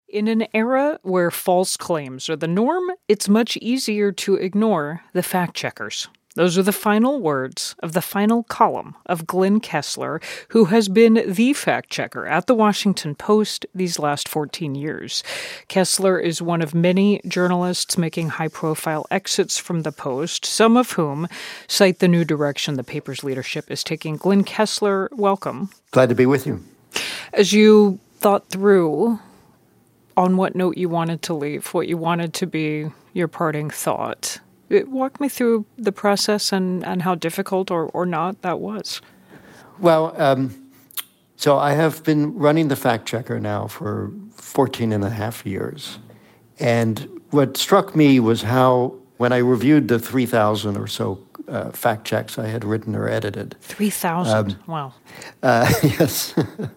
In an era where false claims are the norm, it's much easier to ignore the fact-checkers. Those are the final words of the final column of Glenn Kessler, who has been the fact-checker at The Washington Post these last 14 years. Kessler is one of many journalists making high-profile exits from the Post, some of whom cite the new direction the paper's leadership is taking. Glenn Kessler, welcome. Glad to be with you. As you thought through on what note you wanted to leave, what you wanted to be your parting thought, walk me through the process and how difficult or not that was. Well, so I have been running the fact checker now for 14 and a half years. And what struck me was how, when I reviewed the 3,000 or so fact checks I had written or edited. 3,000? Wow. Yes.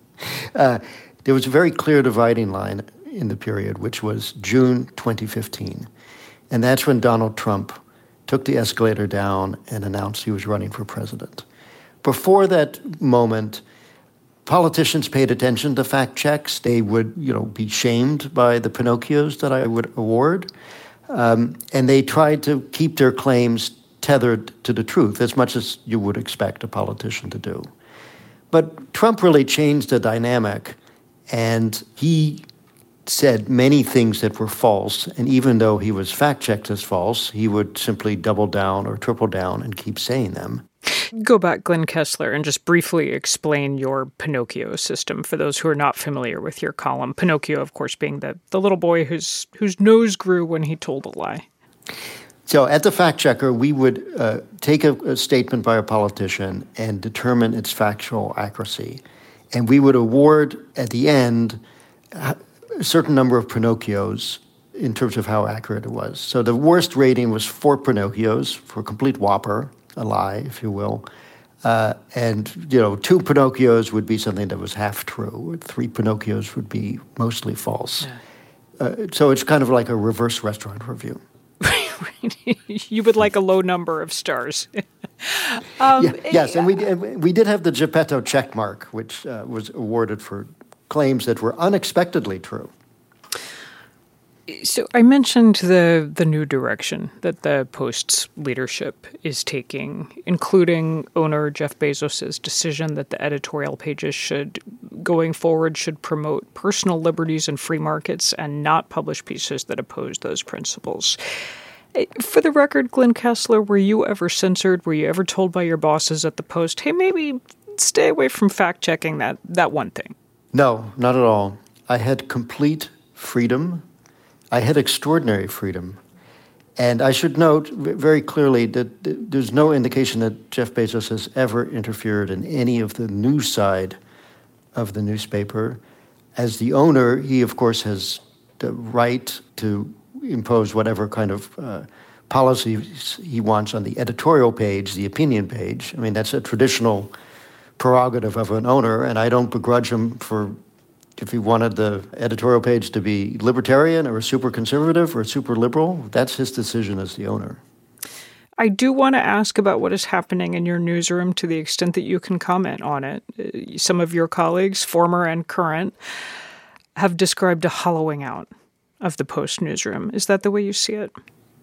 There was a very clear dividing line in the period, which was June 2015. And that's when Donald Trump took the escalator down and announced he was running for president. Before that moment, politicians paid attention to fact checks. They would, be shamed by the Pinocchios that I would award. And they tried to keep their claims tethered to the truth, as much as you would expect a politician to do. But Trump really changed the dynamic, and he said many things that were false, and even though he was fact-checked as false, he would simply double down or triple down and keep saying them. Go back, Glenn Kessler, and just briefly explain your Pinocchio system for those who are not familiar with your column. Pinocchio, of course, being the little boy whose nose grew when he told a lie. So at the fact checker, we would take a statement by a politician and determine its factual accuracy. And we would award at the end a certain number of Pinocchios in terms of how accurate it was. So the worst rating was 4 Pinocchios for a complete whopper, a lie, if you will. And 2 Pinocchios would be something that was half true. 3 Pinocchios would be mostly false. Yeah. So it's kind of like a reverse restaurant review. You would like a low number of stars. Yes, and we did have the Geppetto check mark, which was awarded for claims that were unexpectedly true. So I mentioned the new direction that the Post's leadership is taking, including owner Jeff Bezos' decision that the editorial pages going forward, should promote personal liberties and free markets and not publish pieces that oppose those principles. For the record, Glenn Kessler, were you ever censored? Were you ever told by your bosses at the Post, hey, maybe stay away from fact-checking that one thing? No, not at all. I had complete freedom. I had extraordinary freedom. And I should note very clearly that there's no indication that Jeff Bezos has ever interfered in any of the news side of the newspaper. As the owner, he, of course, has the right to impose whatever kind of policies he wants on the editorial page, the opinion page. I mean, that's a traditional prerogative of an owner, and I don't begrudge him if he wanted the editorial page to be libertarian or super conservative or super liberal. That's his decision as the owner. I do want to ask about what is happening in your newsroom to the extent that you can comment on it. Some of your colleagues, former and current, have described a hollowing out of the Post newsroom. Is that the way you see it?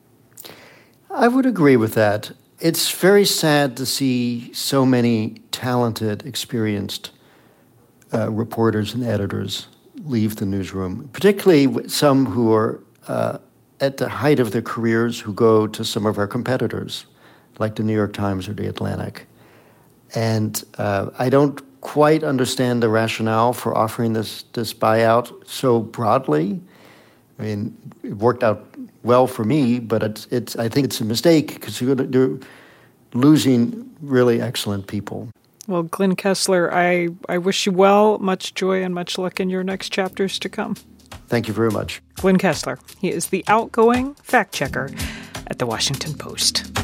I would agree with that. It's very sad to see so many talented, experienced reporters and editors leave the newsroom, particularly some who are at the height of their careers who go to some of our competitors, like the New York Times or the Atlantic. And I don't quite understand the rationale for offering this buyout so broadly. I mean, it worked out well for me, but I think it's a mistake because you're losing really excellent people. Well, Glenn Kessler, I wish you well, much joy and much luck in your next chapters to come. Thank you very much. Glenn Kessler, he is the outgoing fact checker at The Washington Post.